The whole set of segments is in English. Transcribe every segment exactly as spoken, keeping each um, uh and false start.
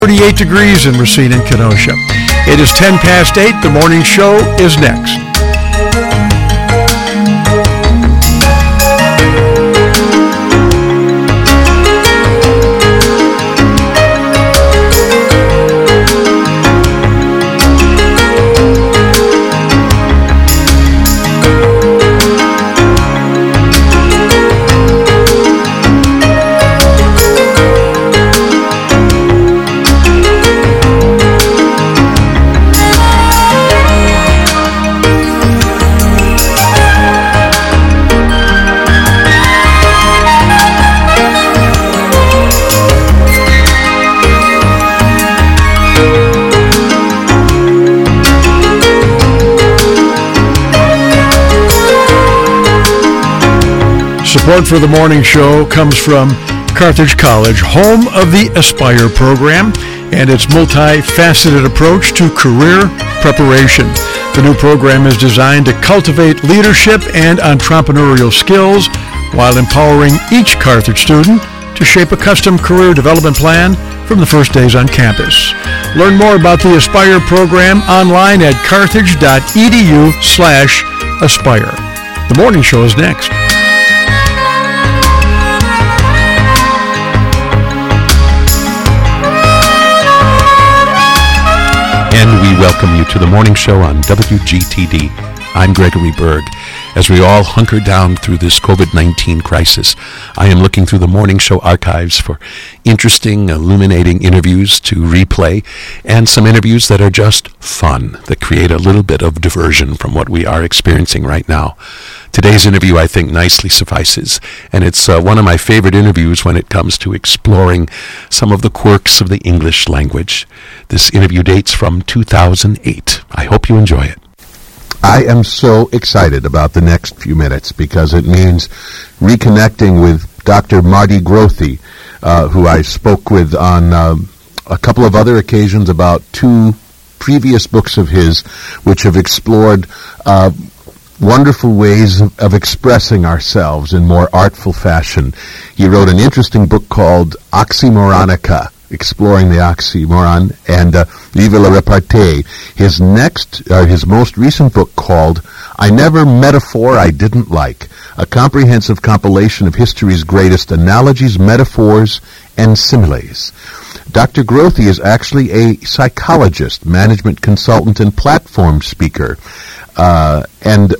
thirty-eight degrees in Racine and Kenosha. It is ten past eight. The morning show is next. Support for the morning show comes from Carthage College, home of the Aspire program and its multifaceted approach to career preparation. The new program is designed to cultivate leadership and entrepreneurial skills while empowering each Carthage student to shape a custom career development plan from the first days on campus. Learn more about the Aspire program online at carthage.edu slash aspire. The morning show is next. And we welcome you to the morning show on W G T D. I'm Gregory Berg. As we all hunker down through this covid nineteen crisis, I am looking through the morning show archives for interesting, illuminating interviews to replay, and some interviews that are just fun, that create a little bit of diversion from what we are experiencing right now. Today's interview, I think, nicely suffices, and it's uh, one of my favorite interviews when it comes to exploring some of the quirks of the English language. This interview dates from two thousand eight. I hope you enjoy it. I am so excited about the next few minutes because it means reconnecting with Doctor Marty Grothe, uh, who I spoke with on uh, a couple of other occasions about two previous books of his, which have explored uh, wonderful ways of, of expressing ourselves in more artful fashion. He wrote an interesting book called Oxymoronica, exploring the oxymoron, and uh, Vive la Repartee. His next, uh, his most recent book called I Never Metaphor I Didn't Like, a comprehensive compilation of history's greatest analogies, metaphors, and similes. Doctor Grothe is actually a psychologist, management consultant, and platform speaker. Uh, and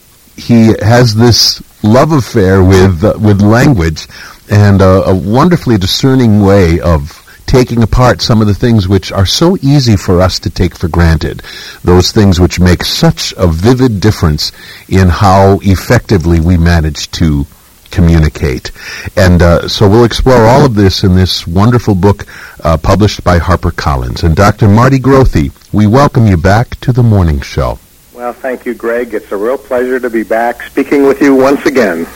he has this love affair with uh, with language and uh, a wonderfully discerning way of taking apart some of the things which are so easy for us to take for granted, those things which make such a vivid difference in how effectively we manage to communicate. And uh, so we'll explore all of this in this wonderful book uh, published by HarperCollins. And Doctor Marty Grothe, we welcome you back to the morning show. Well, thank you, Greg. It's a real pleasure to be back speaking with you once again.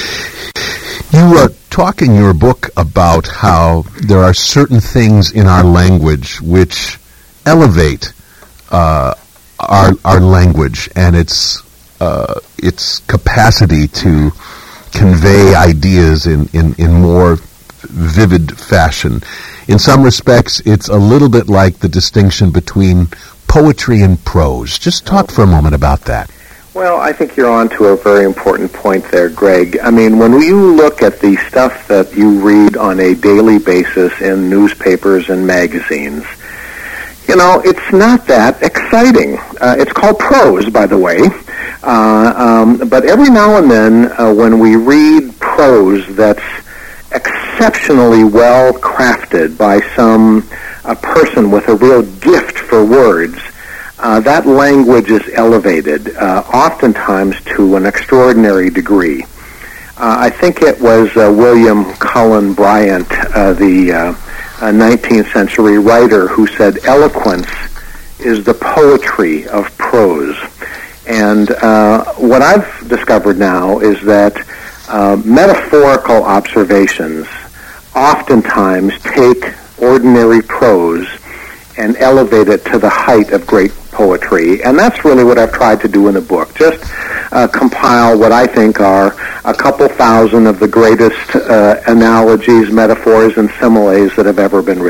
You uh, talk in your book about how there are certain things in our language which elevate uh, our our language and its uh, its capacity to convey ideas in, in, in more vivid fashion. In some respects, it's a little bit like the distinction between poetry and prose. Just talk for a moment about that. Well, I think you're on to a very important point there, Greg. I mean, when you look at the stuff that you read on a daily basis in newspapers and magazines, you know, it's not that exciting. Uh, it's called prose, by the way. Uh, um, but every now and then, uh, when we read prose that's exceptionally well crafted by some a person with a real gift for words, Uh, that language is elevated, uh, oftentimes to an extraordinary degree. Uh, I think it was uh, William Cullen Bryant, uh, the uh, uh, nineteenth century writer, who said, eloquence is the poetry of prose. And uh, what I've discovered now is that uh, metaphorical observations oftentimes take ordinary prose and elevate it to the height of great poetry. And that's really what I've tried to do in the book. Just uh, compile what I think are a couple thousand of the greatest uh, analogies, metaphors, and similes that have ever been written.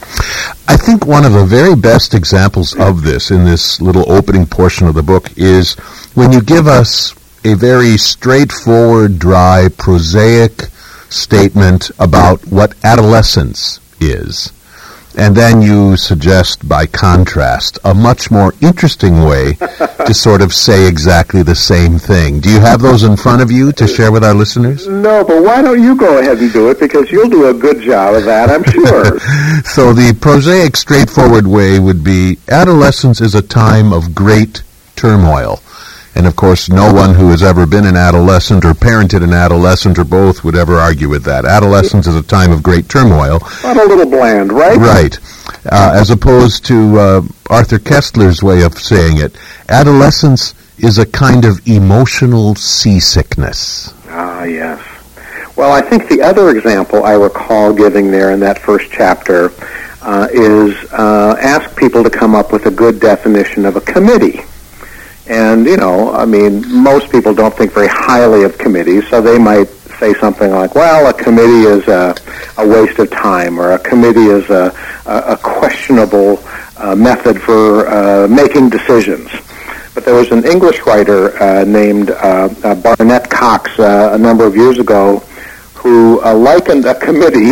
I think one of the very best examples of this in this little opening portion of the book is when you give us a very straightforward, dry, prosaic statement about what adolescence is. And then you suggest, by contrast, a much more interesting way to sort of say exactly the same thing. Do you have those in front of you to share with our listeners? No, but why don't you go ahead and do it, because you'll do a good job of that, I'm sure. So the prosaic, straightforward way would be, adolescence is a time of great turmoil. And, of course, no one who has ever been an adolescent or parented an adolescent or both would ever argue with that. Adolescence is a time of great turmoil. Not a little bland, right? Right. Uh, as opposed to uh, Arthur Koestler's way of saying it, adolescence is a kind of emotional seasickness. Ah, yes. Well, I think the other example I recall giving there in that first chapter uh, is uh, ask people to come up with a good definition of a committee. And, you know, I mean, most people don't think very highly of committees, so they might say something like, well, a committee is a, a waste of time, or a committee is a, a, a questionable uh, method for uh, making decisions. But there was an English writer uh, named uh, uh, Barnett Cox uh, a number of years ago who uh, likened a committee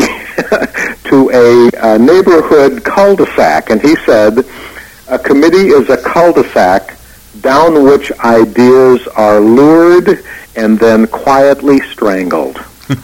to a, a neighborhood cul-de-sac. And he said, a committee is a cul-de-sac down which ideas are lured and then quietly strangled.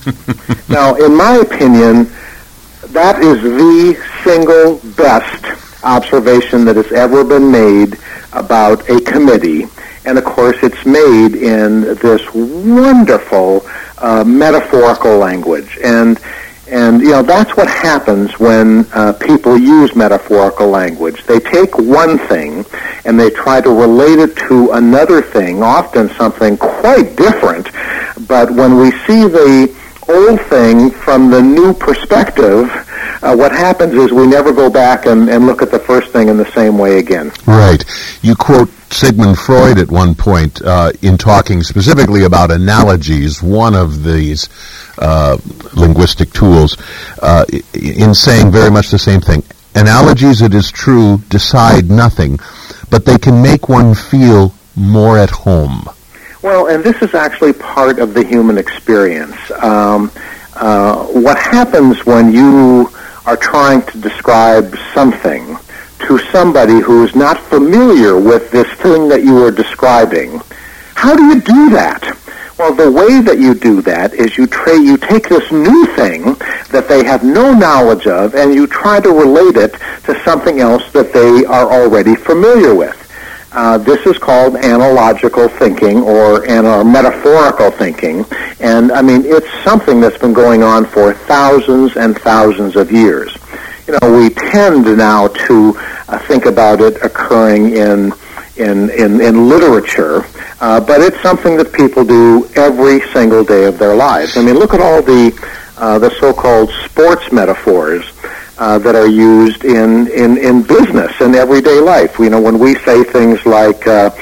Now, in my opinion, that is the single best observation that has ever been made about a committee. And, of course, it's made in this wonderful uh, metaphorical language. And And, you know, that's what happens when uh, people use metaphorical language. They take one thing and they try to relate it to another thing, often something quite different. But when we see the old thing from the new perspective, uh, what happens is we never go back and, and look at the first thing in the same way again. Right. You quote Sigmund Freud at one point uh, in talking specifically about analogies, one of these uh, linguistic tools, uh, in saying very much the same thing. Analogies, it is true, decide nothing, but they can make one feel more at home. Well, and this is actually part of the human experience. Um, uh, what happens when you are trying to describe something to somebody who is not familiar with this thing that you are describing? How do you do that? Well, the way that you do that is you tra- you take this new thing that they have no knowledge of, and you try to relate it to something else that they are already familiar with. Uh, this is called analogical thinking or, and, or metaphorical thinking. And, I mean, it's something that's been going on for thousands and thousands of years. You know, we tend now to uh, think about it occurring in in, in, in literature, uh, but it's something that people do every single day of their lives. I mean, look at all the uh, the so-called sports metaphors uh, that are used in, in, in business and everyday life. You know, when we say things like, uh,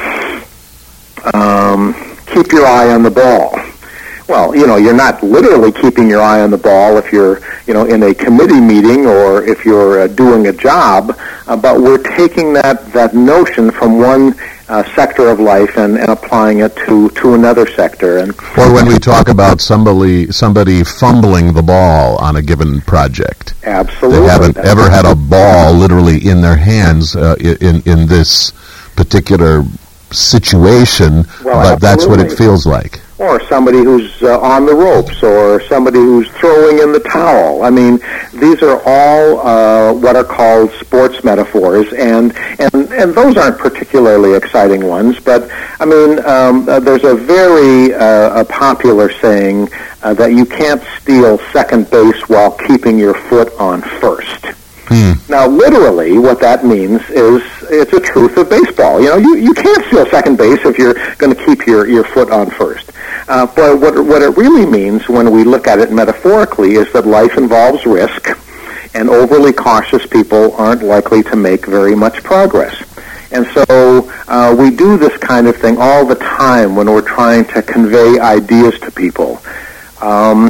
um, keep your eye on the ball. Well, you know, you're not literally keeping your eye on the ball if you're, you know, in a committee meeting or if you're uh, doing a job, uh, but we're taking that, that notion from one uh, sector of life and, and applying it to, to another sector. And or when we talk about somebody somebody fumbling the ball on a given project. Absolutely. They haven't ever had a ball literally in their hands uh, in, in this particular situation, well, but that's what it feels like. Or somebody who's uh, on the ropes, or somebody who's throwing in the towel. I mean, these are all uh, what are called sports metaphors, and, and, and those aren't particularly exciting ones, but, I mean, um, uh, there's a very uh, a popular saying uh, that you can't steal second base while keeping your foot on first. Hmm. Now, literally, what that means is it's a truth of baseball. You know, you, you can't steal second base if you're going to keep your, your foot on first. Uh, but what, what it really means when we look at it metaphorically is that life involves risk, and overly cautious people aren't likely to make very much progress. And so uh, we do this kind of thing all the time when we're trying to convey ideas to people. Um,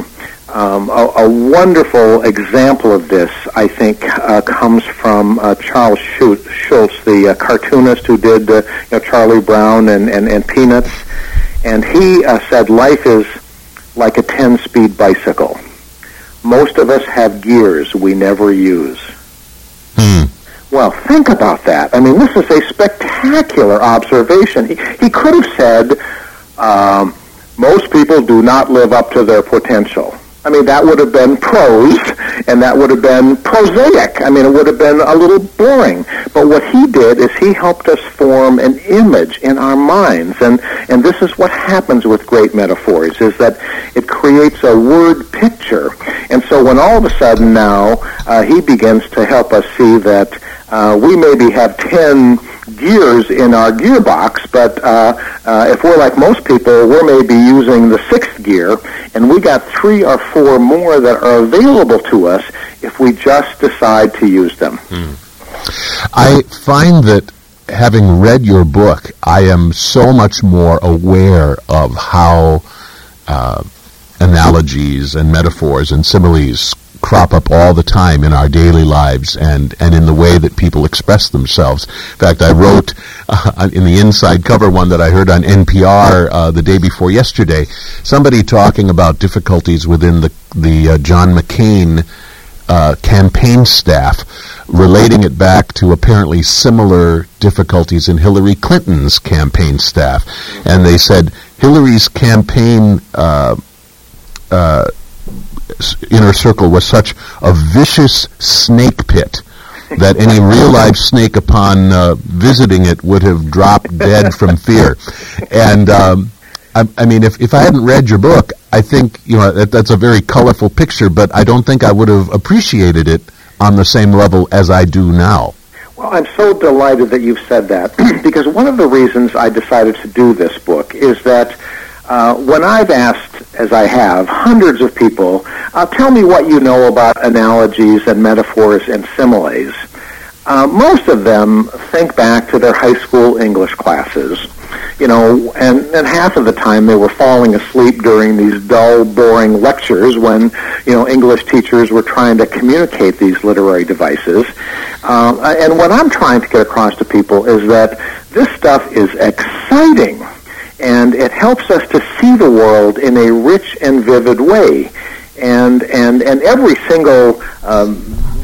Um, a, a wonderful example of this, I think, uh, comes from uh, Charles Schulz, the uh, cartoonist who did uh, you know, Charlie Brown and, and, and Peanuts. And he uh, said, life is like a ten-speed bicycle. Most of us have gears we never use. Hmm. Well, think about that. I mean, this is a spectacular observation. He, he could have said, um, most people do not live up to their potential. I mean, that would have been prose, and that would have been prosaic. I mean, it would have been a little boring. But what he did is he helped us form an image in our minds, and, and this is what happens with great metaphors, is that it creates a word picture. And so when all of a sudden now uh, he begins to help us see that uh, we maybe have ten gears in our gearbox, but uh, uh, if we're like most people, we're maybe using the sixth gear, and we got three or four more that are available to us if we just decide to use them. Hmm. I find that having read your book, I am so much more aware of how uh, analogies and metaphors and similes crop up all the time in our daily lives and, and in the way that people express themselves. In fact, I wrote uh, in the inside cover one that I heard on N P R uh, the day before yesterday, somebody talking about difficulties within the, the uh, John McCain uh, campaign staff, relating it back to apparently similar difficulties in Hillary Clinton's campaign staff. And they said Hillary's campaign uh, uh, inner circle was such a vicious snake pit that any real life snake upon uh, visiting it would have dropped dead from fear. And um, I, I mean, if, if I hadn't read your book, I think, you know, that, that's a very colorful picture, but I don't think I would have appreciated it on the same level as I do now. Well, I'm so delighted that you've said that, because one of the reasons I decided to do this book is that Uh, when I've asked, as I have, hundreds of people, uh, tell me what you know about analogies and metaphors and similes, uh, most of them think back to their high school English classes, you know, and, and half of the time they were falling asleep during these dull, boring lectures when, you know, English teachers were trying to communicate these literary devices. Uh, and what I'm trying to get across to people is that this stuff is exciting. And it helps us to see the world in a rich and vivid way. And and, and every single um,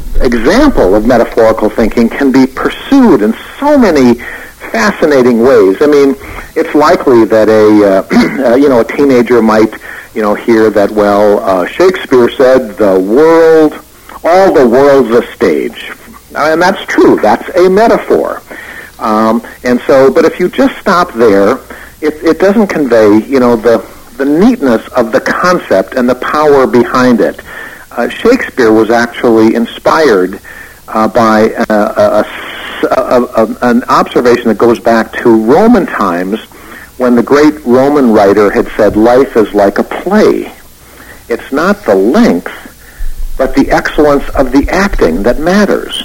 example of metaphorical thinking can be pursued in so many fascinating ways. I mean, it's likely that a uh, uh, you know a teenager might you know hear that, well, uh, Shakespeare said the world, all the world's a stage. And that's true. That's a metaphor. Um, and so, but if you just stop there, It, it doesn't convey, you know, the the neatness of the concept and the power behind it. Uh, Shakespeare was actually inspired uh, by a, a, a, a, an observation that goes back to Roman times, when the great Roman writer had said, "Life is like a play. It's not the length, but the excellence of the acting that matters."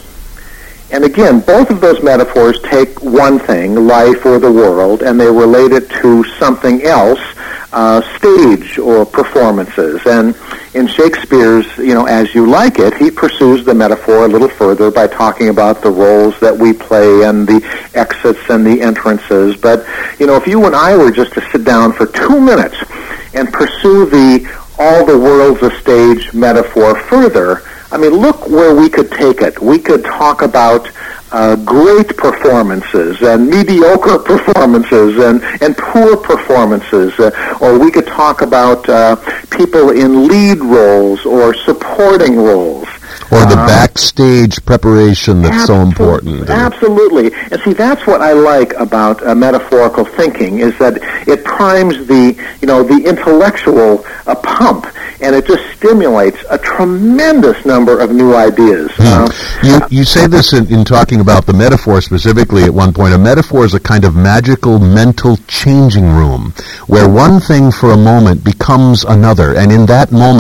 And again, both of those metaphors take one thing, life or the world, and they relate it to something else, uh, stage or performances. And in Shakespeare's, you know, As You Like It, he pursues the metaphor a little further by talking about the roles that we play and the exits and the entrances. But, you know, if you and I were just to sit down for two minutes and pursue the all the world's a stage metaphor further, I mean, look where we could take it. We could talk about uh, great performances and mediocre performances and, and poor performances. Uh, or we could talk about uh, people in lead roles or supporting roles. Or the uh, backstage preparation that's so important. Absolutely. And see, that's what I like about uh, metaphorical thinking, is that it primes the, you know, the intellectual uh, pump, and it just stimulates a tremendous number of new ideas. Hmm. Uh, you, you say this in, in talking about the metaphor specifically at one point. A metaphor is a kind of magical mental changing room where one thing for a moment becomes another, and in that moment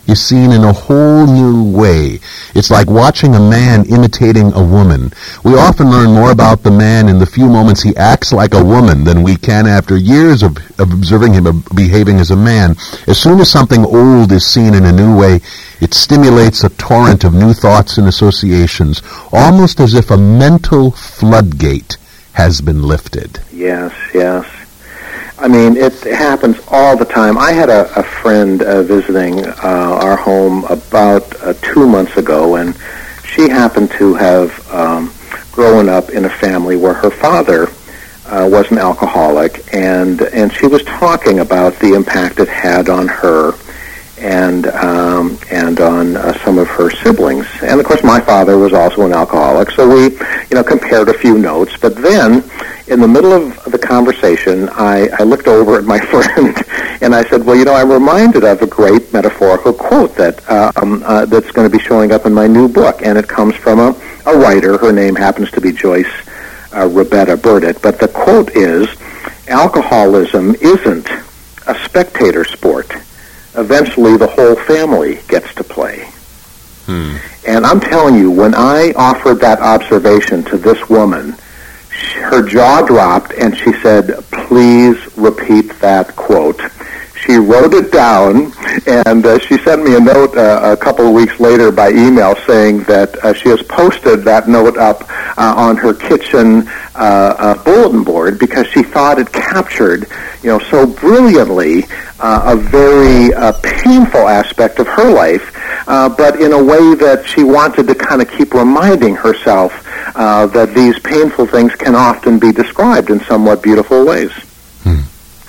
is seen in a whole new way. It's like watching a man imitating a woman. We often learn more about the man in the few moments he acts like a woman than we can after years of, of observing him behaving as a man. As soon as something old is seen in a new way, it stimulates a torrent of new thoughts and associations, almost as if a mental floodgate has been lifted. Yes, yes. I mean, it happens all the time. I had a, a friend uh, visiting uh, our home about uh, two months ago, and she happened to have um, grown up in a family where her father uh, was an alcoholic, and and she was talking about the impact it had on her and um, and on uh, some of her siblings. And of course, my father was also an alcoholic, so we, you know, compared a few notes. But then, in the middle of the conversation, I, I looked over at my friend and I said, "Well, you know, I'm reminded of a great metaphorical quote that uh, um, uh, that's going to be showing up in my new book, and it comes from a, a writer. Her name happens to be Joyce uh, Roberta Burdett. But the quote is, "Alcoholism isn't a spectator sport. Eventually, the whole family gets to play." Hmm. And I'm telling you, when I offered that observation to this woman, she, her jaw dropped, and she said, "Please repeat that quote." She wrote it down, and uh, she sent me a note uh, a couple of weeks later by email saying that uh, she has posted that note up uh, on her kitchen uh, uh, bulletin board because she thought it captured, you know, so brilliantly uh, a very uh, painful aspect of her life, uh, but in a way that she wanted to kind of keep reminding herself uh, that these painful things can often be described in somewhat beautiful ways. Hmm.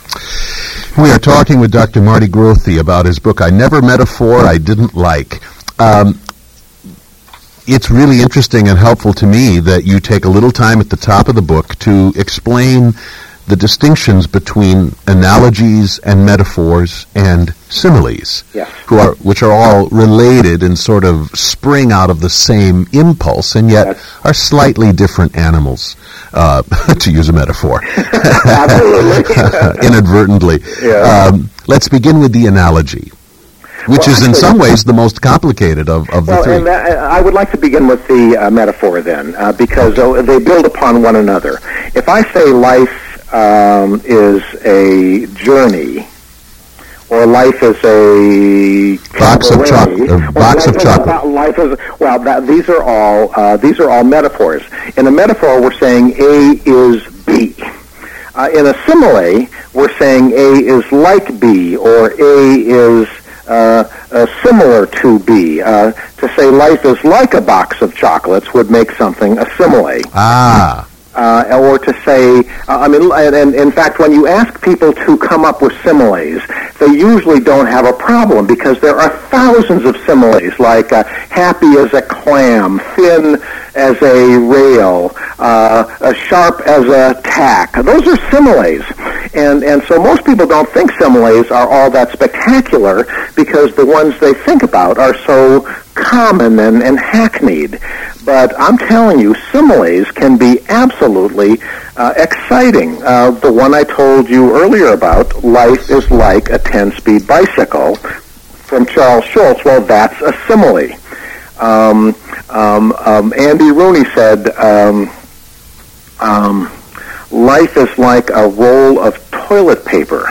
We are talking with Doctor Marty Grothe about his book, I Never Metaphor I Didn't Like. Um, it's really interesting and helpful to me that you take a little time at the top of the book to explain the distinctions between analogies and metaphors and similes, yes. who are which are all related and sort of spring out of the same impulse, and yet yes. are slightly different animals, uh, to use a metaphor. Absolutely. Inadvertently. Yeah. Um, let's begin with the analogy, which well, is in some ways the most complicated of, of the well, three. And that, I would like to begin with the uh, metaphor then, uh, because uh, they build upon one another. If I say life um, is a journey, or life is a box of chocolate. Box of chocolate. Life is well. That, these are all uh, these are all metaphors. In a metaphor, we're saying A is B. Uh, in a simile, we're saying A is like B, or A is uh, uh, similar to B. Uh, to say life is like a box of chocolates would make something a simile. Ah. Uh, or to say, uh, I mean, and, and in fact, when you ask people to come up with similes, they usually don't have a problem because there are thousands of similes, like uh, happy as a clam, thin as a rail, uh, uh, sharp as a tack. Those are similes. And, and so most people don't think similes are all that spectacular because the ones they think about are so common and, and hackneyed. But I'm telling you, similes can be absolutely uh, exciting. Uh, the one I told you earlier about, life is like a ten-speed bicycle, from Charles Schulz, well, that's a simile. Um, um, um, Andy Rooney said, um, um, life is like a roll of toilet paper.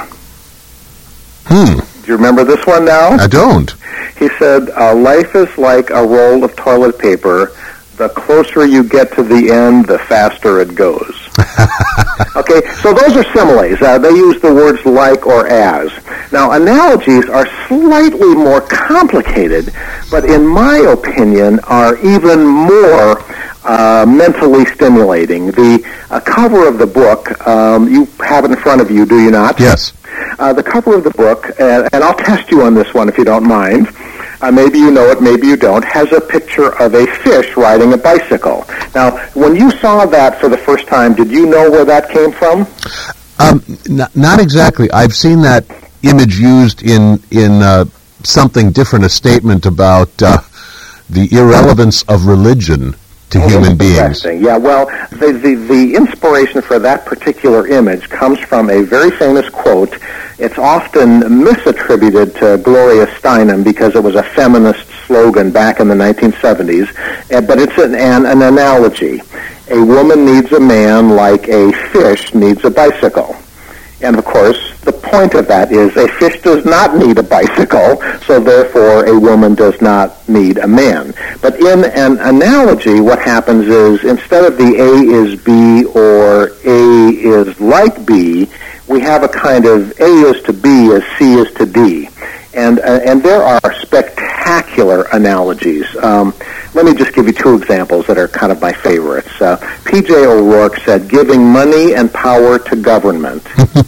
Hmm. Do you remember this one now? I don't. He said, uh, life is like a roll of toilet paper. The closer you get to the end, the faster it goes. Okay, so those are similes. Uh, they use the words like or as. Now, analogies are slightly more complicated, but in my opinion are even more uh, mentally stimulating. The uh, cover of the book, um, you have it in front of you, do you not? Yes. Uh, the cover of the book, and, and I'll test you on this one if you don't mind, uh, maybe you know it, maybe you don't, has a picture of a fish riding a bicycle. Now, when you saw that for the first time, did you know where that came from? Um, n- not exactly. I've seen that image used in, in uh, something different, a statement about uh, the irrelevance of religion to human beings. Interesting. Yeah, well, the, the, the inspiration for that particular image comes from a very famous quote. It's often misattributed to Gloria Steinem because it was a feminist slogan back in the nineteen seventies, but it's an, an, an analogy. A woman needs a man like a fish needs a bicycle. And, of course, the point of that is a fish does not need a bicycle, so therefore a woman does not need a man. But in an analogy, what happens is instead of the A is B or A is like B, we have a kind of A is to B as C is to D. And, uh, and there are spectacular analogies. Um, let me just give you two examples that are kind of my favorites. Uh, P J O'Rourke said, giving money and power to government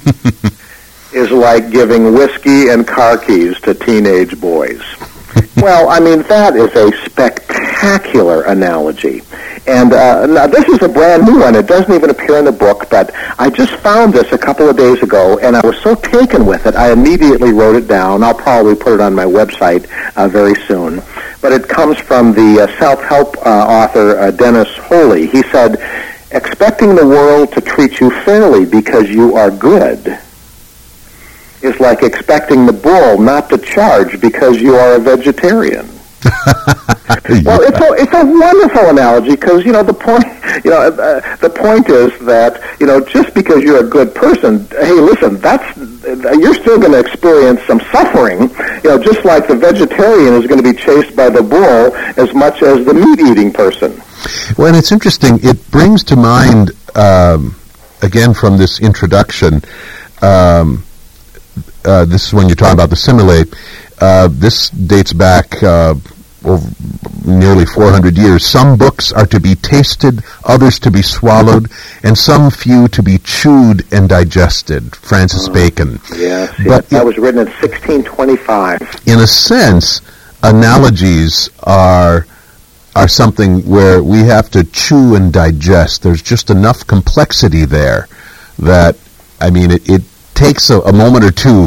is like giving whiskey and car keys to teenage boys. Well, I mean, that is a spectacular analogy. And uh, now this is a brand new one. It doesn't even appear in the book, but I just found this a couple of days ago, and I was so taken with it, I immediately wrote it down. I'll probably put it on my website uh, very soon. But it comes from the uh, self-help uh, author uh, Dennis Holy. He said, expecting the world to treat you fairly because you are good is like expecting the bull not to charge because you are a vegetarian. Well, it's a it's a wonderful analogy because you know the point you know uh, the point is that you know just because you're a good person, hey, listen, that's you're still going to experience some suffering. You know, just like the vegetarian is going to be chased by the bull as much as the meat-eating person. Well, and it's interesting. It brings to mind um, again from this introduction. Um, uh, this is when you're talking about the simile. Uh, this dates back uh, over nearly four hundred years. Some books are to be tasted, others to be swallowed, and some few to be chewed and digested. Francis uh, Bacon. Yes, yes, that was written in sixteen twenty-five. In a sense, analogies are are something where we have to chew and digest. There's just enough complexity there that, I mean, it, it takes a, a moment or two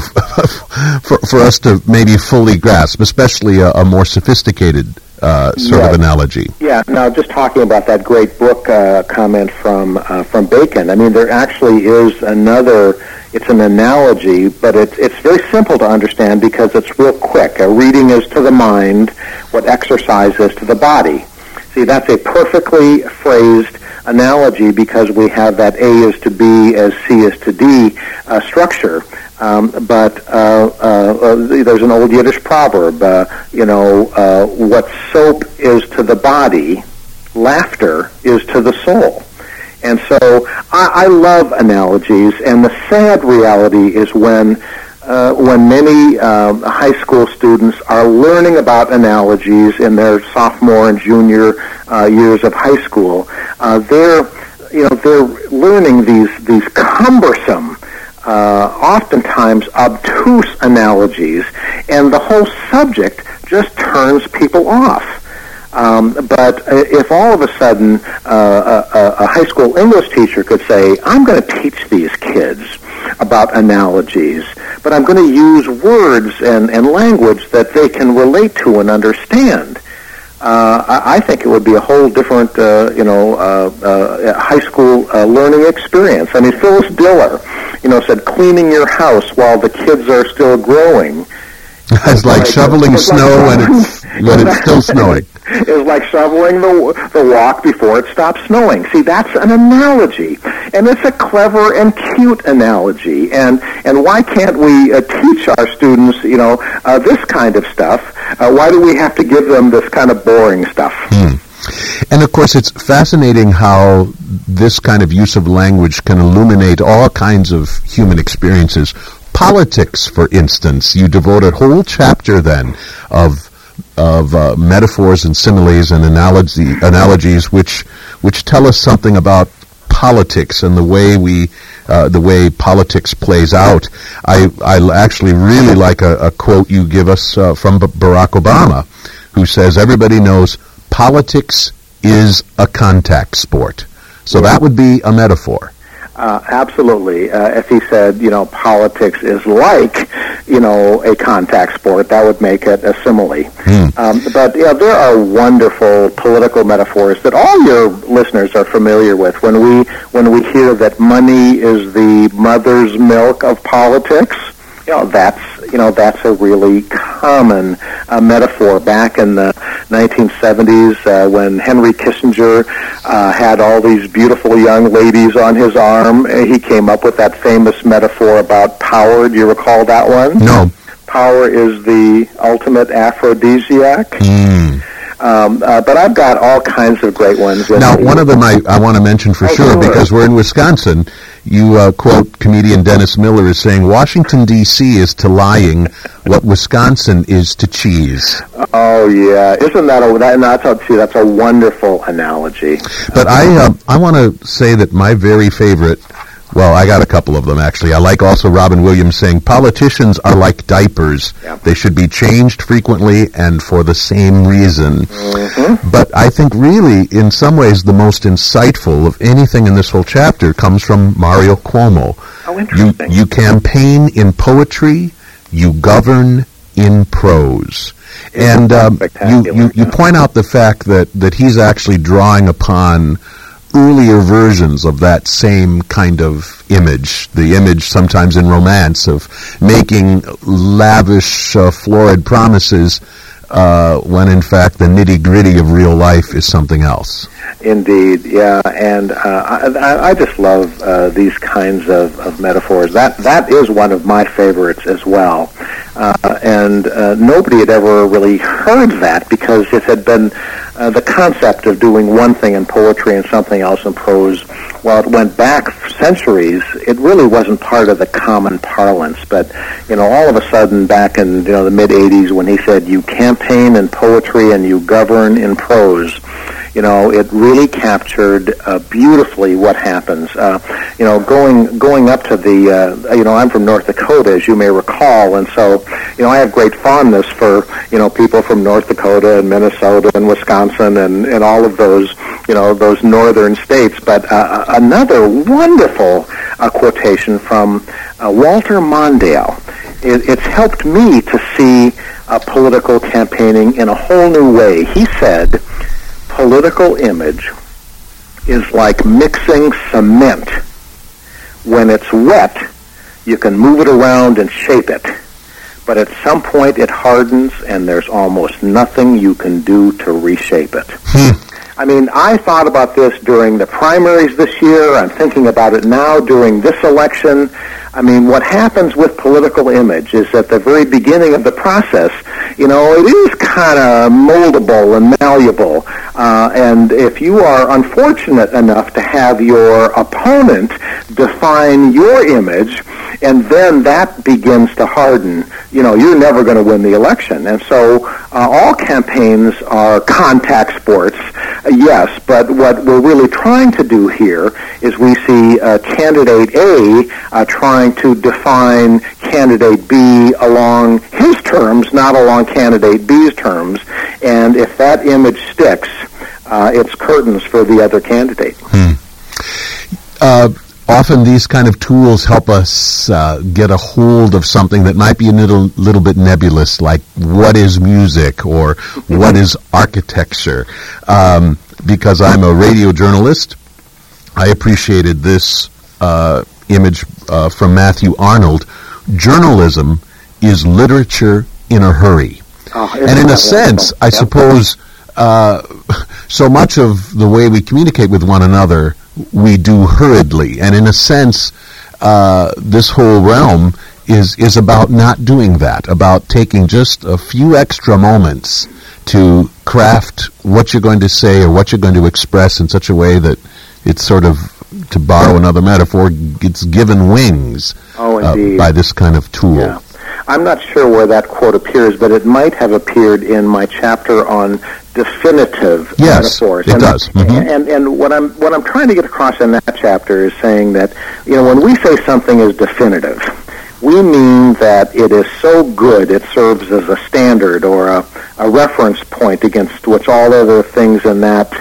for, for us to maybe fully grasp, especially a, a more sophisticated uh, sort yeah. of analogy. Yeah. Now, just talking about that great book uh, comment from uh, from Bacon. I mean, there actually is another. It's an analogy, but it's it's very simple to understand because it's real quick. A reading is to the mind what exercise is to the body. See, that's a perfectly phrased analogy because we have that A is to B as C is to D uh, structure. Um, but uh, uh, uh, there's an old Yiddish proverb, uh, you know, uh, what soap is to the body, laughter is to the soul. And so I, I love analogies, and the sad reality is when Uh, when many uh, high school students are learning about analogies in their sophomore and junior uh, years of high school, uh, they're, you know, they're learning these these cumbersome, uh, oftentimes obtuse analogies, and the whole subject just turns people off. Um, but if all of a sudden uh, a, a high school English teacher could say, I'm going to teach these kids about analogies, but I'm going to use words and, and language that they can relate to and understand, uh, I, I think it would be a whole different, uh, you know, uh, uh, high school uh, learning experience. I mean, Phyllis Diller, you know, said, cleaning your house while the kids are still growing. It's like, like shoveling it's snow like, when it's when it's still snowing. It's like shoveling the the walk before it stops snowing. See, that's an analogy, and it's a clever and cute analogy. And and why can't we uh, teach our students, you know, uh, this kind of stuff? Uh, why do we have to give them this kind of boring stuff? Hmm. And of course, it's fascinating how this kind of use of language can illuminate all kinds of human experiences. Politics, for instance, you devote a whole chapter then of of uh, metaphors and similes and analogy, analogies which which tell us something about politics and the way we uh, the way politics plays out. I I actually really like a, a quote you give us uh, from B- Barack Obama, who says everybody knows politics is a contact sport. So that would be a metaphor. Uh, absolutely. Uh, if he said, you know, politics is like, you know, a contact sport, that would make it a simile. Mm. Um, but, you know, there are wonderful political metaphors that all your listeners are familiar with. When we when we hear that money is the mother's milk of politics, you know, that's you know that's a really common uh, metaphor. Back in the nineteen seventies, uh, when Henry Kissinger uh, had all these beautiful young ladies on his arm, uh, he came up with that famous metaphor about power. Do you recall that one? No. Power is the ultimate aphrodisiac. Mm. Um, uh, but I've got all kinds of great ones. Now, one of them I, I want to mention for oh, sure, sure, because we're in Wisconsin. You uh, quote comedian Dennis Miller as saying, Washington, D C is to lying what Wisconsin is to cheese. Oh, yeah. Isn't that a, that, that's, a, that's a wonderful analogy. But I, uh, I want to say that my very favorite, well, I got a couple of them, actually. I like also Robin Williams saying, politicians are like diapers. Yeah. They should be changed frequently and for the same reason. Mm-hmm. But I think really, in some ways, the most insightful of anything in this whole chapter comes from Mario Cuomo. Oh, interesting. You, you campaign in poetry, you govern in prose. And um, you, you, you point out the fact that, that he's actually drawing upon earlier versions of that same kind of image, the image sometimes in romance of making lavish, uh, florid promises uh, when in fact the nitty-gritty of real life is something else. Indeed, yeah, and uh, I, I just love uh, these kinds of, of metaphors. That that is one of my favorites as well, uh, and uh, nobody had ever really heard that because it had been uh, the concept of doing one thing in poetry and something else in prose. While it went back centuries, it really wasn't part of the common parlance. But you know, all of a sudden, back in you know the mid eighties, when he said, "You campaign in poetry and you govern in prose," you know, it really captured uh, beautifully what happens. Uh, you know, going going up to the, uh, you know, I'm from North Dakota, as you may recall, and so, you know, I have great fondness for, you know, people from North Dakota and Minnesota and Wisconsin and, and all of those, you know, those northern states. But uh, another wonderful uh, quotation from uh, Walter Mondale. It, it's helped me to see uh, political campaigning in a whole new way. He said, political image is like mixing cement. When it's wet, you can move it around and shape it. But at some point it hardens and there's almost nothing you can do to reshape it. Hmm. I mean, I thought about this during the primaries this year. I'm thinking about it now during this election. I mean, what happens with political image is at the very beginning of the process, you know, it is kind of moldable and malleable. Uh, and if you are unfortunate enough to have your opponent define your image, and then that begins to harden, you know, you're never going to win the election. And so uh, all campaigns are contact sports, uh, yes, but what we're really trying to do here is we see uh, candidate A uh, trying to define candidate B along his terms, not along candidate B's terms, and if that image sticks, uh, it's curtains for the other candidate. Hmm. Uh, Often these kind of tools help us uh, get a hold of something that might be a little, little bit nebulous, like what is music or what is architecture. Um, because I'm a radio journalist, I appreciated this uh, image uh, from Matthew Arnold. Journalism is literature in a hurry. Oh, and in a sense, I yep. suppose, uh, so much of the way we communicate with one another we do hurriedly, and in a sense, uh, this whole realm is is about not doing that, about taking just a few extra moments to craft what you're going to say or what you're going to express in such a way that it's sort of, to borrow another metaphor, it's given wings oh, uh, by this kind of tool. Yeah. I'm not sure where that quote appears, but it might have appeared in my chapter on definitive yes, metaphors. It and, does. Mm-hmm. And and what I'm what I'm trying to get across in that chapter is saying that, you know, when we say something is definitive, we mean that it is so good it serves as a standard or a, a reference point against which all other things in that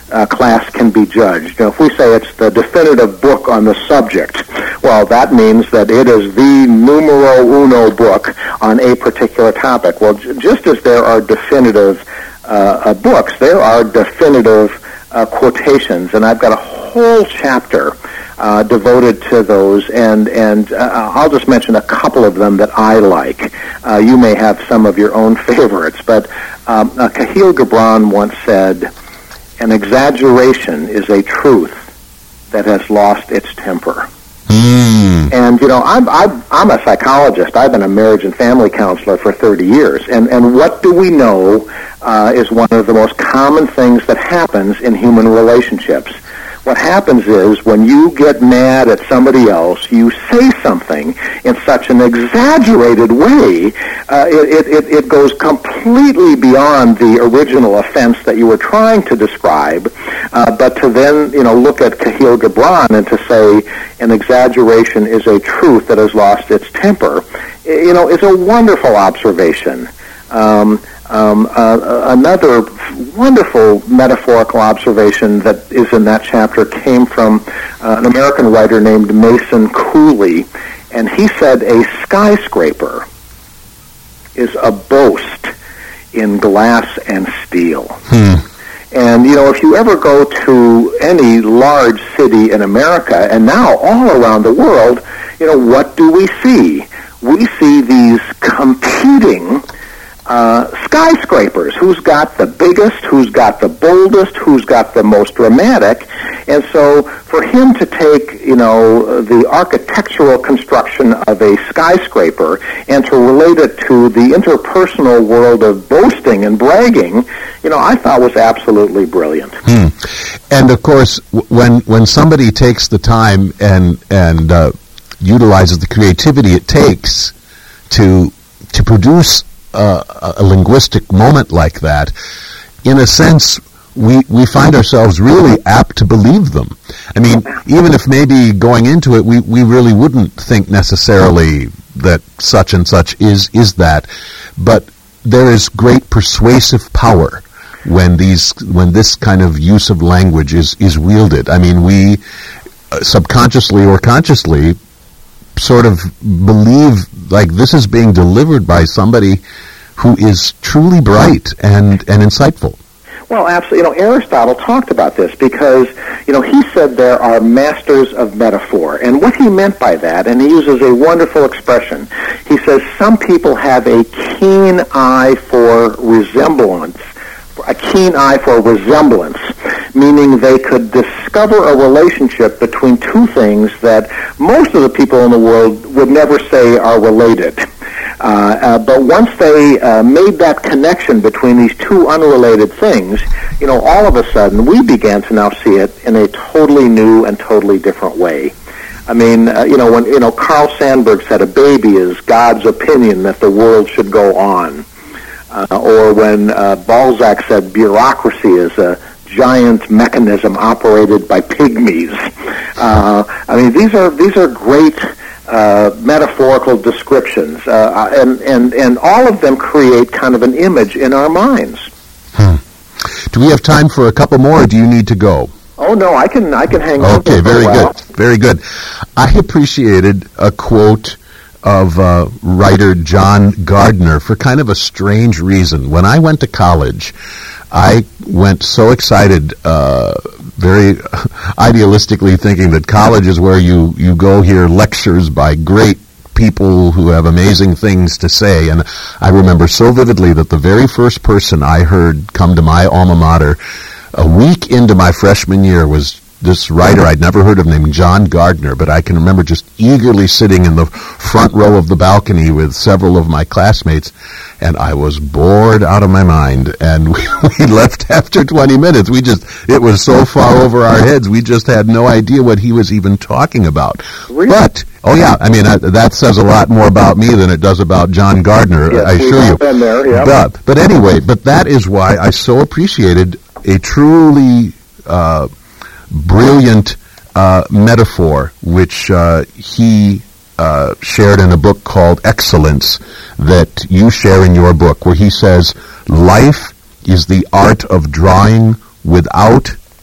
uh, class can be judged. You know, if we say it's the definitive book on the subject, well, that means that it is the numero uno book on a particular topic. Well, j- just as there are definitive uh, uh, books, there are definitive uh, quotations, and I've got a whole chapter uh, devoted to those, and and uh, I'll just mention a couple of them that I like. Uh, you may have some of your own favorites, but um, uh, Kahlil Gibran once said, "An exaggeration is a truth that has lost its temper." Mm. And, you know, I'm, I'm, I'm a psychologist. I've been a marriage and family counselor for thirty years. And, and what do we know uh, is one of the most common things that happens in human relationships. What happens is when you get mad at somebody else, you say something in such an exaggerated way, uh, it, it, it goes completely beyond the original offense that you were trying to describe. Uh, but to then, you know, look at Kahlil Gibran and to say an exaggeration is a truth that has lost its temper, you know, is a wonderful observation. Um, Um, uh, another wonderful metaphorical observation that is in that chapter came from uh, an American writer named Mason Cooley, and he said a skyscraper is a boast in glass and steel. Hmm. And, you know, if you ever go to any large city in America, and now all around the world, you know, what do we see? We see these competing Uh, skyscrapers. Who's got the biggest, who's got the boldest, who's got the most dramatic. And so for him to take, you know, the architectural construction of a skyscraper and to relate it to the interpersonal world of boasting and bragging, you know, I thought was absolutely brilliant. Hmm. And of course, w- when when somebody takes the time and and uh, utilizes the creativity it takes to to produce Uh, a linguistic moment like that, in a sense, we we find ourselves really apt to believe them. I mean, even if maybe going into it, we, we really wouldn't think necessarily that such and such is is that, but there is great persuasive power when these when this kind of use of language is is wielded. I mean, we uh, subconsciously or consciously sort of believe like this is being delivered by somebody who is truly bright and, and insightful. Well, absolutely. You know, Aristotle talked about this because, you know, he said there are masters of metaphor. And what he meant by that, and he uses a wonderful expression, he says some people have a keen eye for resemblance, a keen eye for resemblance, meaning they could discover a relationship between two things that most of the people in the world would never say are related. Uh, uh, but once they uh, made that connection between these two unrelated things, you know, all of a sudden we began to now see it in a totally new and totally different way. I mean, uh, you know, when, you know, Carl Sandburg said a baby is God's opinion that the world should go on. Uh, or when uh, Balzac said bureaucracy is a giant mechanism operated by pygmies. Uh, I mean, these are these are great uh, metaphorical descriptions, uh, and and and all of them create kind of an image in our minds. Hmm. Do we have time for a couple more, or do you need to go? Oh no, I can I can hang on. Okay, very good, very good. I appreciated a quote of uh, writer John Gardner for kind of a strange reason. When I went to college, I went so excited, uh, very idealistically thinking that college is where you, you go hear lectures by great people who have amazing things to say. And I remember so vividly that the very first person I heard come to my alma mater a week into my freshman year was this writer I'd never heard of named John Gardner, but I can remember just eagerly sitting in the front row of the balcony with several of my classmates, and I was bored out of my mind, and we, we left after twenty minutes. We just, it was so far over our heads, we just had no idea what he was even talking about. Really? But, oh yeah, I mean, I, that says a lot more about me than it does about John Gardner, yes, I assure you. Been there, yeah. But, but anyway, but that is why I so appreciated a truly uh, brilliant uh, metaphor, which uh, he uh, shared in a book called Excellence, that you share in your book, where he says, life is the art of drawing without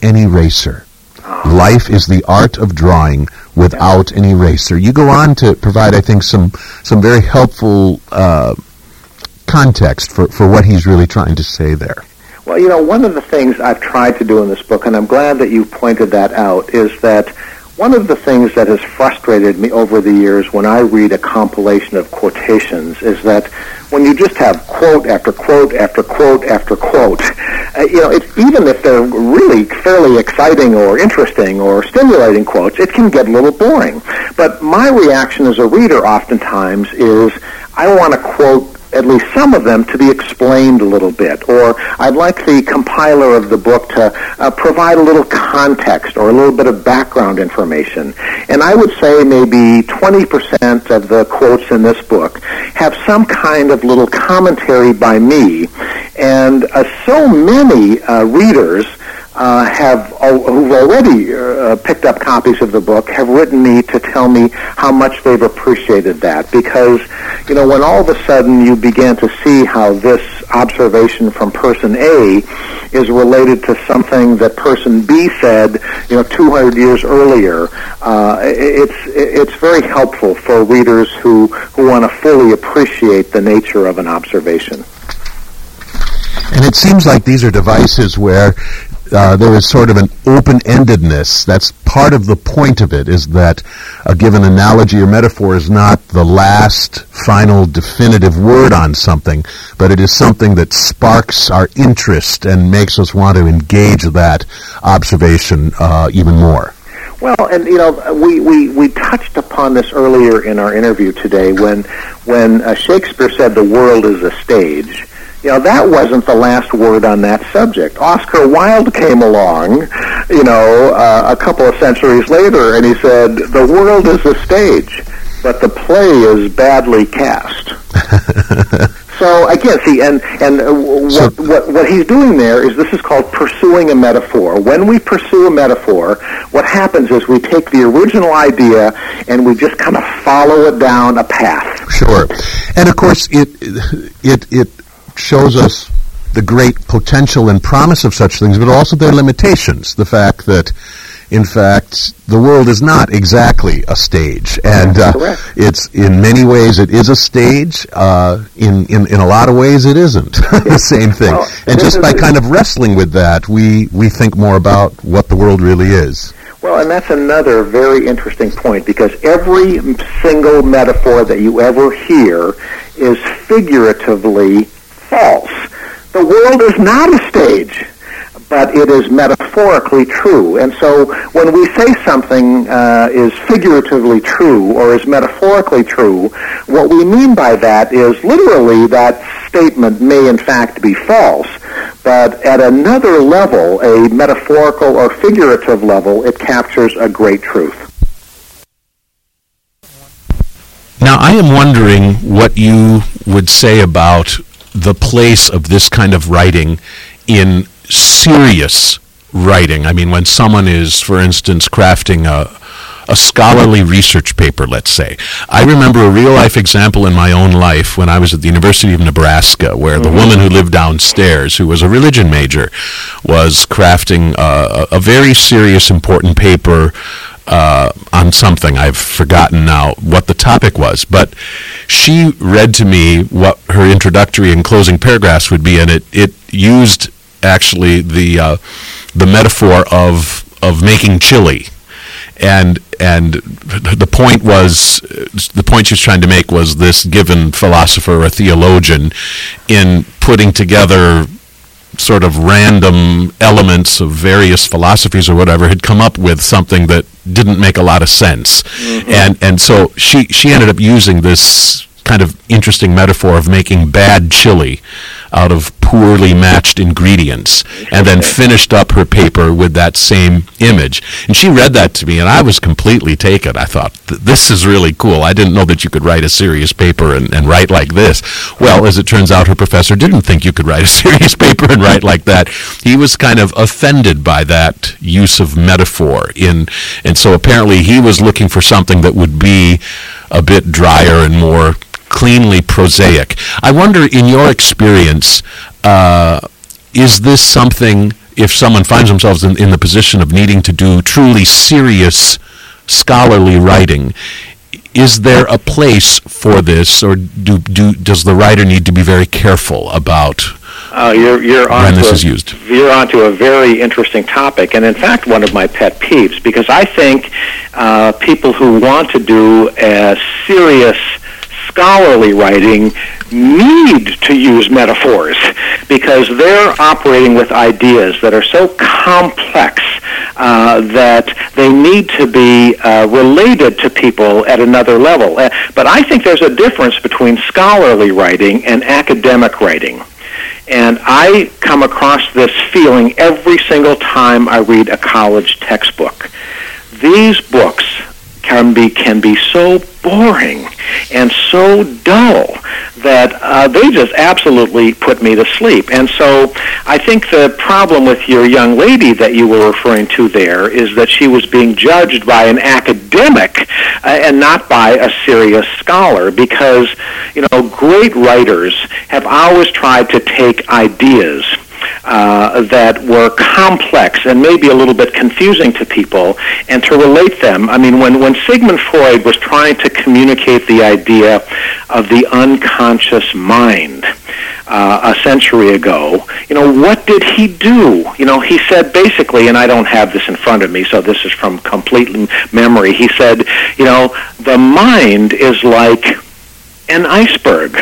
an eraser. Life is the art of drawing without an eraser. You go on to provide, I think, some some very helpful uh, context for, for what he's really trying to say there. Well, you know, one of the things I've tried to do in this book, and I'm glad that you pointed that out, is that one of the things that has frustrated me over the years when I read a compilation of quotations is that when you just have quote after quote after quote after quote, uh, you know, it's, even if they're really fairly exciting or interesting or stimulating quotes, it can get a little boring. But my reaction as a reader oftentimes is I want to quote at least some of them to be explained a little bit, or I'd like the compiler of the book to uh, provide a little context or a little bit of background information. And I would say maybe twenty percent of the quotes in this book have some kind of little commentary by me, and uh, so many uh, readers Uh, have uh, who've already uh, picked up copies of the book have written me to tell me how much they've appreciated that, because you know when all of a sudden you begin to see how this observation from person A is related to something that person B said you know two hundred years earlier, uh, it's it's very helpful for readers who who want to fully appreciate the nature of an observation. And it seems like these are devices where Uh, there is sort of an open-endedness. That's part of the point of it, is that a given analogy or metaphor is not the last, final, definitive word on something, but it is something that sparks our interest and makes us want to engage that observation uh, even more. Well, and you know, we, we, we touched upon this earlier in our interview today when when uh, Shakespeare said the world is a stage. You know, that wasn't the last word on that subject. Oscar Wilde came along, you know, uh, a couple of centuries later, and he said, the world is a stage, but the play is badly cast. So, again, see, and, and uh, what, so, what, what he's doing there is this is called pursuing a metaphor. When we pursue a metaphor, what happens is we take the original idea and we just kind of follow it down a path. Sure. And, of course, it it it... shows us the great potential and promise of such things, but also their limitations. The fact that, in fact, the world is not exactly a stage, and uh, it's in many ways it is a stage. Uh, in, in in a lot of ways, it isn't the same thing. Well, and just by kind of wrestling with that, we we think more about what the world really is. Well, and that's another very interesting point, because every single metaphor that you ever hear is figuratively false. The world is not a stage, but it is metaphorically true. And so when we say something uh, is figuratively true or is metaphorically true, what we mean by that is literally that statement may in fact be false, but at another level, a metaphorical or figurative level, it captures a great truth. Now, I am wondering what you would say about the place of this kind of writing in serious writing. I mean, when someone is, for instance, crafting a, a scholarly research paper, let's say. I remember a real-life example in my own life when I was at the University of Nebraska, where the woman who lived downstairs, who was a religion major, was crafting a, a very serious, important paper Uh, on something. I've forgotten now what the topic was, but she read to me what her introductory and closing paragraphs would be, and it, it used actually the uh, the metaphor of of making chili, and and the point was the point she was trying to make was this given philosopher or theologian, in putting together sort of random elements of various philosophies or whatever, had come up with something that didn't make a lot of sense. Mm-hmm. And and so she, she ended up using this kind of interesting metaphor of making bad chili out of poorly matched ingredients, and then finished up her paper with that same image. And she read that to me, and I was completely taken. I thought, this is really cool. I didn't know that you could write a serious paper and, and write like this. Well, as it turns out, her professor didn't think you could write a serious paper and write like that. He was kind of offended by that use of metaphor. In, and so apparently he was looking for something that would be a bit drier and more cleanly prosaic. I wonder, in your experience, uh, is this something, if someone finds themselves in, in the position of needing to do truly serious scholarly writing, is there a place for this, or do, do does the writer need to be very careful about uh, you're, you're when this a, is used? You're onto a very interesting topic, and in fact, one of my pet peeves, because I think uh, people who want to do a serious scholarly writing need to use metaphors, because they're operating with ideas that are so complex uh, that they need to be uh, related to people at another level. Uh, but I think there's a difference between scholarly writing and academic writing. And I come across this feeling every single time I read a college textbook. These books can be can be so boring and so dull that uh, they just absolutely put me to sleep. And so I think the problem with your young lady that you were referring to there is that she was being judged by an academic uh, and not by a serious scholar, because, you know, great writers have always tried to take ideas Uh, that were complex and maybe a little bit confusing to people, and to relate them. I mean, when, when Sigmund Freud was trying to communicate the idea of the unconscious mind uh, a century ago, you know, what did he do? You know, he said basically, and I don't have this in front of me, so this is from complete memory, he said, you know, the mind is like an iceberg.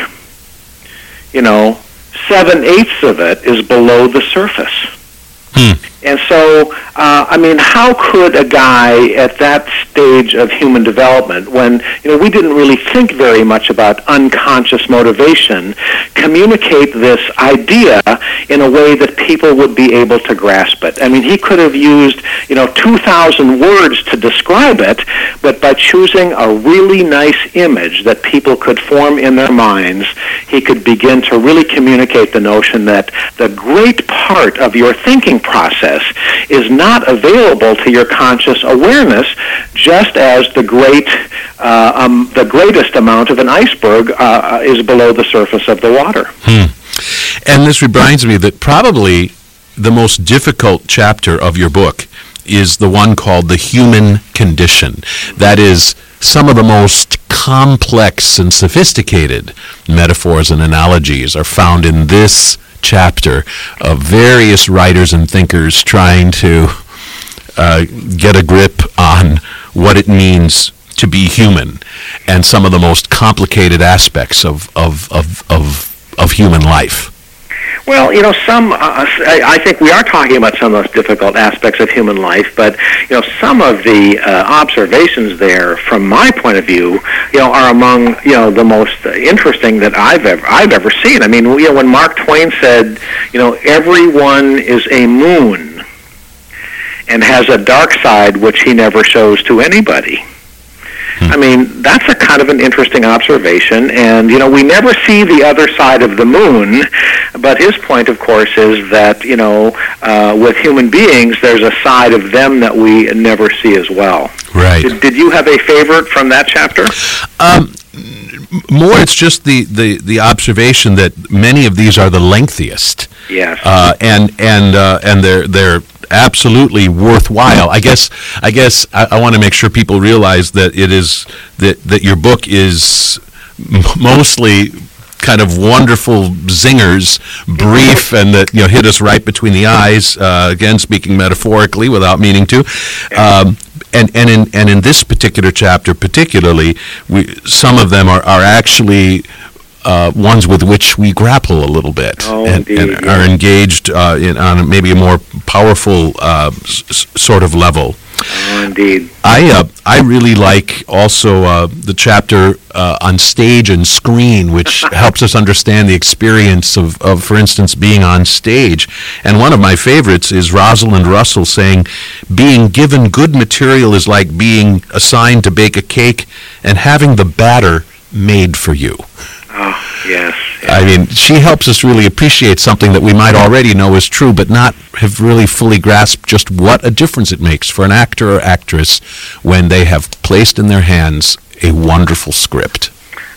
You know, seven-eighths of it is below the surface. Hmm. And so, uh, I mean, how could a guy at that stage of human development, when, you know, we didn't really think very much about unconscious motivation, communicate this idea in a way that people would be able to grasp it? I mean, he could have used, you know, two thousand words to describe it, but by choosing a really nice image that people could form in their minds, he could begin to really communicate the notion that the great part of your thinking process is not available to your conscious awareness, just as the great, uh, um, the greatest amount of an iceberg uh, is below the surface of the water. Hmm. And this reminds me that probably the most difficult chapter of your book is the one called The Human Condition. That is, some of the most complex and sophisticated metaphors and analogies are found in this chapter of various writers and thinkers trying to uh, get a grip on what it means to be human, and some of the most complicated aspects of of of of, of human life. Well, you know, some, uh, I, I think we are talking about some of those difficult aspects of human life, but, you know, some of the uh, observations there, from my point of view, you know, are among, you know, the most interesting that I've ever, I've ever seen. I mean, you know, when Mark Twain said, you know, everyone is a moon and has a dark side which he never shows to anybody. I mean, that's a kind of an interesting observation, and, you know, we never see the other side of the moon, but his point, of course, is that, you know, uh, with human beings, there's a side of them that we never see as well. Right. Did, did you have a favorite from that chapter? Um, more, it's just the, the, the observation that many of these are the lengthiest. Yes. Uh, and and uh, and they're they're absolutely worthwhile. I guess I guess I, I want to make sure people realize that it is that that your book is m- mostly kind of wonderful zingers, brief, and that, you know, hit us right between the eyes. Uh, again, speaking metaphorically without meaning to. Um, and and in and in this particular chapter, particularly, we some of them are are actually Uh, ones with which we grapple a little bit, oh, and, indeed, and yeah. are engaged uh, in, on maybe a more powerful uh, s- sort of level. Oh, indeed. I uh, I really like also uh, the chapter uh, on stage and screen, which helps us understand the experience of, of, for instance, being on stage. And one of my favorites is Rosalind Russell saying, being given good material is like being assigned to bake a cake and having the batter made for you. Oh, yes, yes. I mean, she helps us really appreciate something that we might already know is true, but not have really fully grasped just what a difference it makes for an actor or actress when they have placed in their hands a wonderful script.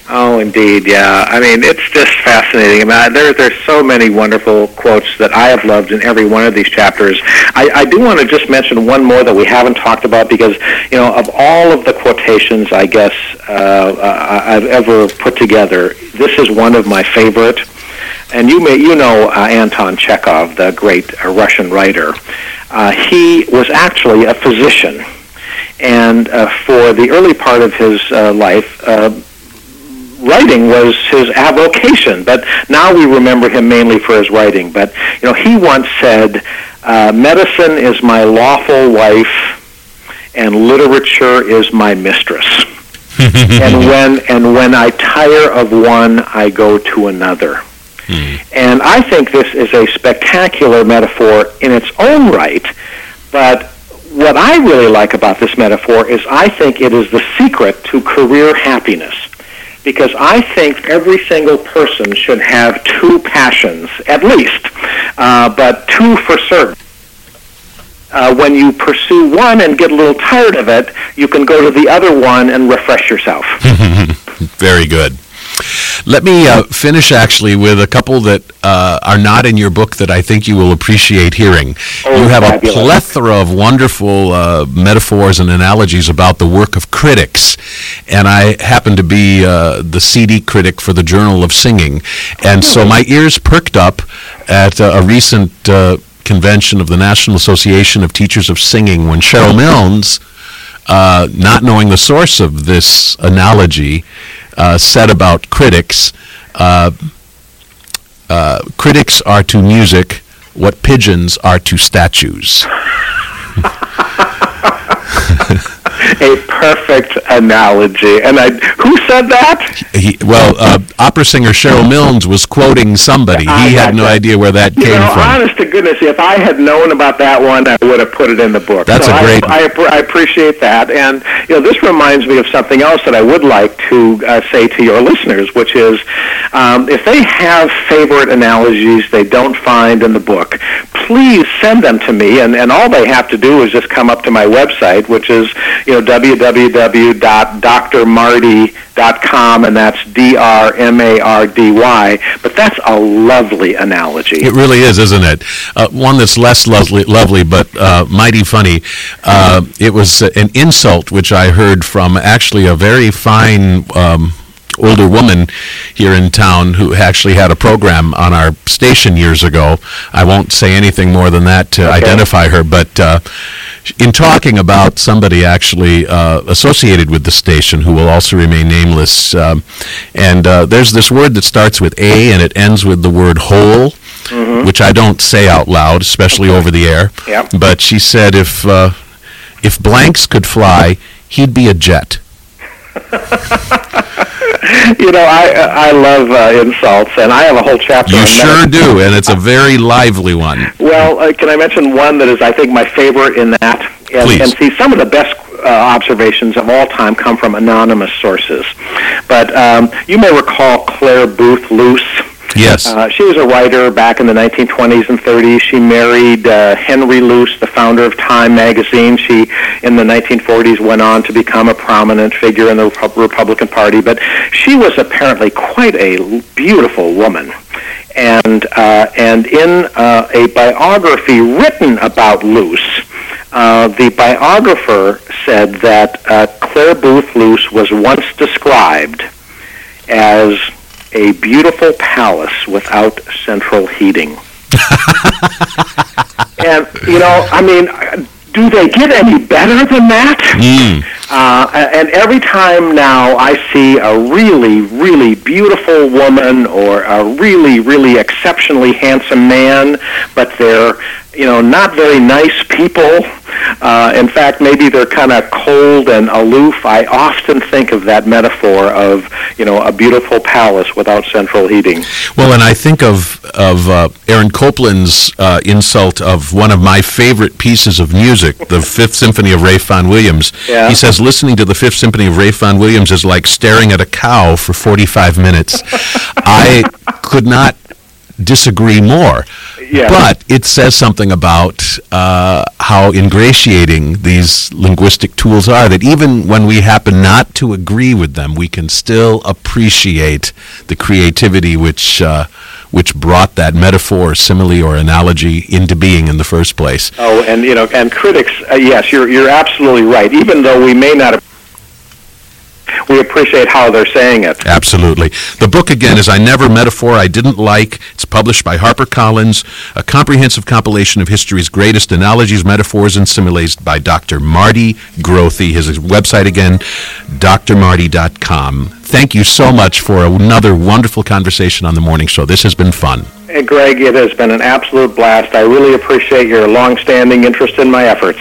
Oh, indeed, yeah. I mean, it's just fascinating. I mean, I, there, there's so many wonderful quotes that I have loved in every one of these chapters. I, I do want to just mention one more that we haven't talked about because, you know, of all of the quotations, I guess, uh, I've ever put together, this is one of my favorite. And you may, you know uh, Anton Chekhov, the great uh, Russian writer. Uh, he was actually a physician. And uh, for the early part of his uh, life, uh, writing was his avocation, but now we remember him mainly for his writing. But, you know, he once said, uh, medicine is my lawful wife and literature is my mistress. and when and when I tire of one, I go to another. Hmm. And I think this is a spectacular metaphor in its own right, but what I really like about this metaphor is I think it is the secret to career happiness. Because I think every single person should have two passions, at least, uh, but two for certain. Uh, when you pursue one and get a little tired of it, you can go to the other one and refresh yourself. Very good. Let me uh, finish, actually, with a couple that uh, are not in your book that I think you will appreciate hearing. Oh, you have fabulous. a plethora of wonderful uh, metaphors and analogies about the work of critics. And I happen to be uh, the C D critic for the Journal of Singing. And so my ears perked up at uh, a recent uh, convention of the National Association of Teachers of Singing when Cheryl Milnes, uh, not knowing the source of this analogy, Uh, said about critics, uh, uh, critics are to music what pigeons are to statues. A perfect analogy. And I, who said that? He, well, uh, opera singer Cheryl Milnes was quoting somebody. He had no idea where that you came know, from. Honest to goodness, if I had known about that one, I would have put it in the book. That's so a great... I, I, I appreciate that. And, you know, this reminds me of something else that I would like to uh, say to your listeners, which is um, if they have favorite analogies they don't find in the book, please send them to me. And, and all they have to do is just come up to my website, which is, you know, w w w dot d r mardy dot com, and that's D R M A R D Y. But that's a lovely analogy. It really is, isn't it? Uh, one that's less lovely, lovely but uh, mighty funny. Uh, it was uh, an insult which I heard from actually a very fine um, older woman here in town who actually had a program on our station years ago. I won't say anything more than that to okay. identify her, but uh, in talking about somebody actually uh, associated with the station who will also remain nameless, um, and uh, there's this word that starts with A and it ends with the word whole, mm-hmm. which I don't say out loud, especially over the air. Yep. But she said if uh, if blanks could fly, he'd be a jet. You know, I I love uh, insults, and I have a whole chapter you on sure that. do, and it's a very lively one. Well, uh, can I mention one that is, I think, my favorite in that? And, Please. And see, some of the best uh, observations of all time come from anonymous sources. But um, you may recall Claire Booth Luce. Yes. Uh, she was a writer back in the nineteen twenties and thirties. She married uh, Henry Luce, the founder of Time magazine. She, in the nineteen forties, went on to become a prominent figure in the Repu- Republican Party. But she was apparently quite a beautiful woman. And, uh, and in uh, a biography written about Luce, uh, the biographer said that uh, Claire Booth Luce was once described as a beautiful palace without central heating. And, you know, I mean, do they get any better than that? Mm. Uh, and every time now I see a really, really beautiful woman or a really, really exceptionally handsome man, but they're, you know, not very nice people. Uh, in fact, maybe they're kind of cold and aloof. I often think of that metaphor of, you know, a beautiful palace without central heating. Well, and I think of of uh, Aaron Copland's uh, insult of one of my favorite pieces of music, the Fifth Symphony of Ralph Vaughan Williams. Yeah. He says, listening to the Fifth Symphony of Ralph Vaughan Williams is like staring at a cow for forty-five minutes. I could not disagree more. Yeah. But it says something about uh, how ingratiating these linguistic tools are, that even when we happen not to agree with them, we can still appreciate the creativity which uh, which brought that metaphor, simile, or analogy into being in the first place. Oh, and you know, and critics, uh, yes, you're you're absolutely right. Even though we may not, we appreciate how they're saying it. Absolutely. The book, again, is I Never Metaphor I Didn't Like. It's published by HarperCollins, a comprehensive compilation of history's greatest analogies, metaphors, and similes by Doctor Marty Grothe. His website, again, D R marty dot com. Thank you so much for another wonderful conversation on The Morning Show. This has been fun. Hey, Greg, it has been an absolute blast. I really appreciate your long-standing interest in my efforts.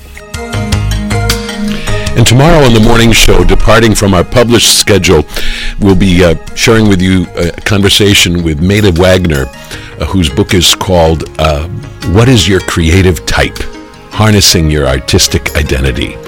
And tomorrow on The Morning Show, departing from our published schedule, we'll be uh, sharing with you a conversation with Mela Wagner, uh, whose book is called uh, What is Your Creative Type? Harnessing Your Artistic Identity.